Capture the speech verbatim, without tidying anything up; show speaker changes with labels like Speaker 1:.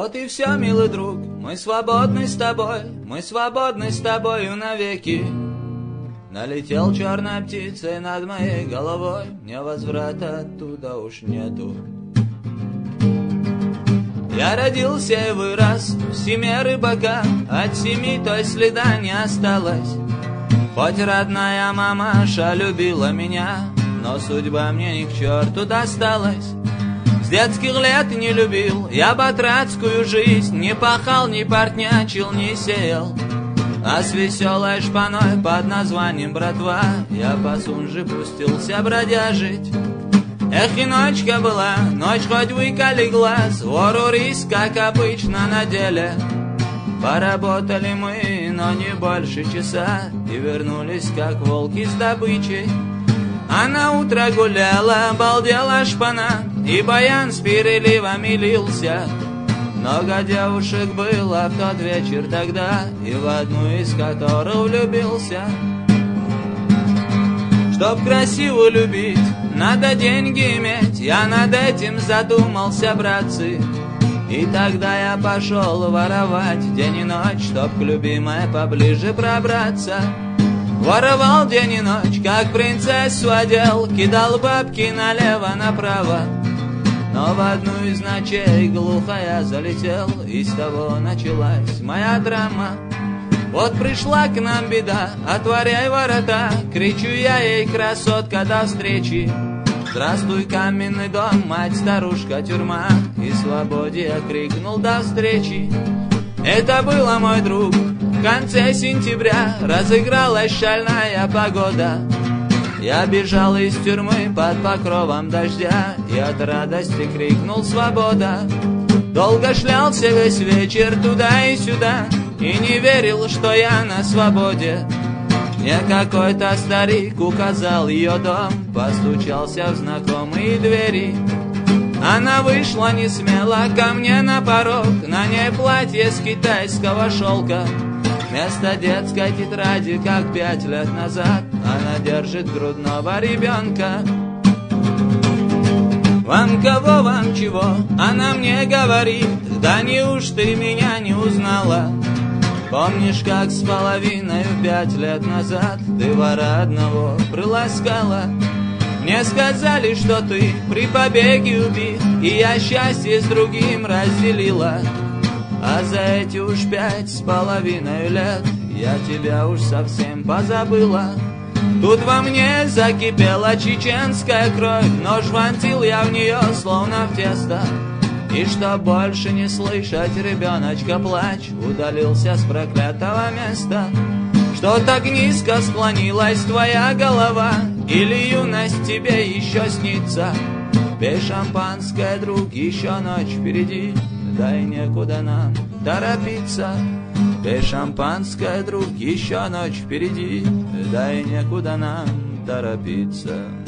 Speaker 1: Вот и все, милый друг, мы свободны с тобой, мы свободны с тобою навеки. Налетел черной птицей над моей головой, мне возврата оттуда уж нету. Я родился и вырос в семье рыбака, от семьи той следа не осталось. Хоть родная мамаша любила меня, но судьба мне ни к черту досталась. С детских лет не любил я батрацкую жизнь, не пахал, не портнячил, не сеял. А с веселой шпаной под названием братва я по Сунже пустился бродяжить. Эх, и ночка была, ночь хоть выколи глаз, вору рис, как обычно на деле. Поработали мы, но не больше часа, и вернулись, как волки с добычей. А на утро гуляла, обалдела шпана, и баян с переливами лился. Много девушек было в тот вечер тогда, и в одну из которых влюбился. Чтоб красиво любить, надо деньги иметь, я над этим задумался, братцы. И тогда я пошел воровать день и ночь, чтоб к любимой поближе пробраться. Воровал день и ночь, как принцессу одел, кидал бабки налево-направо. Но в одну из ночей глухо я залетел, и с того началась моя драма. Вот пришла к нам беда, отворяй ворота, кричу я ей, красотка, до встречи. Здравствуй, каменный дом, мать, старушка, тюрьма, и свободе я крикнул до встречи. Это было, мой друг, в конце сентября, разыгралась шальная погода. Я бежал из тюрьмы под покровом дождя и от радости крикнул «Свобода!». Долго шлялся весь вечер туда и сюда и не верил, что я на свободе. Мне какой-то старик указал ее дом, постучался в знакомые двери. Она вышла не смело ко мне на порог, на ней платье с китайского шелка. Вместо детской тетради, как пять лет назад, она держит грудного ребенка. Вам кого, вам чего? Она мне говорит, да неуж ты меня не узнала? Помнишь, как с половиной пять лет назад ты вора одного приласкала? Мне сказали, что ты при побеге убит, и я счастье с другим разделила. А за эти уж пять с половиной лет я тебя уж совсем позабыла. Тут во мне закипела чеченская кровь, нож вонзил я в нее, словно в тесто. И чтоб больше не слышать ребеночка плач, удалился с проклятого места. Что так низко склонилась твоя голова, или юность тебе еще снится? Пей шампанское, друг, еще ночь впереди, да и некуда нам торопиться. Пей шампанское, друг, еще ночь впереди, да и некуда нам торопиться.